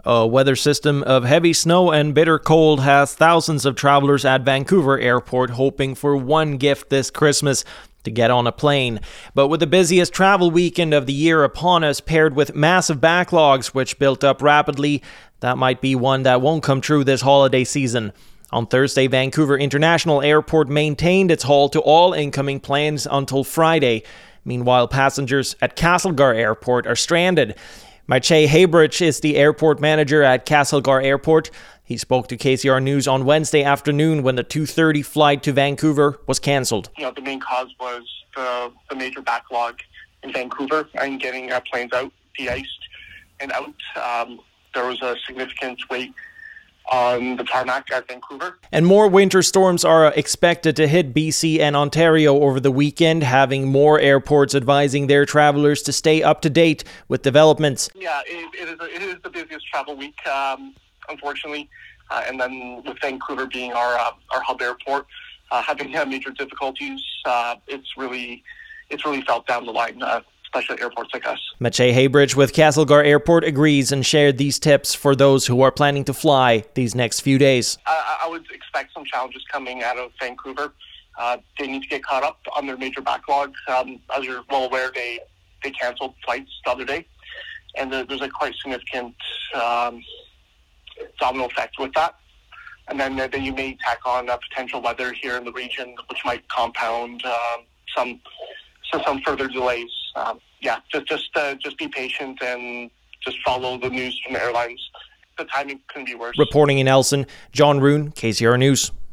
A weather system of heavy snow and bitter cold has thousands of travelers at Vancouver Airport hoping for one gift this Christmas: to get on a plane. But with the busiest travel weekend of the year upon us, paired with massive backlogs which built up rapidly, that might be one that won't come true this holiday season. On Thursday, Vancouver International Airport maintained its halt to all incoming planes until Friday. Meanwhile, passengers at Castlegar Airport are stranded. Maciej Hebrich is the airport manager at Castlegar Airport. He spoke to KCR News on Wednesday afternoon when the 2:30 flight to Vancouver was cancelled. The main cause was the major backlog in Vancouver and getting planes out, de-iced and out. There was a significant wait on the tarmac at Vancouver. And more winter storms are expected to hit BC and Ontario over the weekend, having more airports advising their travelers to stay up to date with developments. Yeah, it is the busiest travel week, unfortunately. And then with Vancouver being our hub airport, having major difficulties, it's really felt down the line, especially airports like us. Maciej Hebrich with Castlegar Airport agrees and shared these tips for those who are planning to fly these next few days. I would expect some challenges coming out of Vancouver. They need to get caught up on their major backlog. As you're well aware, they canceled flights the other day, and there's a quite significant domino effect with that. And then you may tack on potential weather here in the region, which might compound some further delays. Just be patient and just follow the news from the airlines. The timing couldn't be worse. Reporting in Elson, John Roon, KCR News.